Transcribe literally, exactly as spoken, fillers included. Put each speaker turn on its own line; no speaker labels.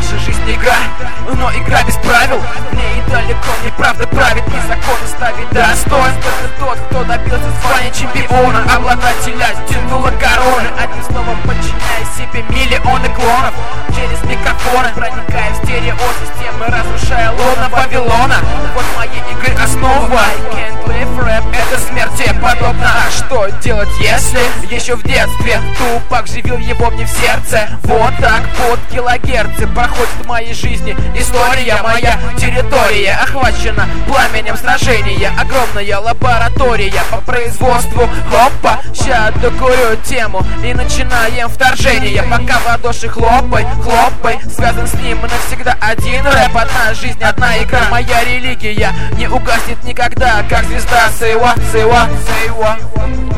наша жизнь игра, но игра без правил. Мне и далеко не правда правит, не законы ставить достоин. Только тот, кто добился звания чемпиона, обладателя титула короны. Одним словом, подчиняя себе миллионы клонов через микрофоны, проникая в стереосистемы, разрушая лоно Вавилона. Вот моей игры основа. I can't live rap, это смерти подобно. А что делать, если еще в детстве Тупак живил его мне в сердце? Вот так под килогерцы проходит в моей жизни история. Моя территория охвачена пламенем сражения. Огромная лаборатория по производству хопа. Ща докурю тему и начинаем вторжение. Пока в ладоши хлопай, хлопай, связан с ним навсегда один рэп. Одна жизнь, одна игра, моя религия не угаснет никогда, как звезда. Say what, say what, say what.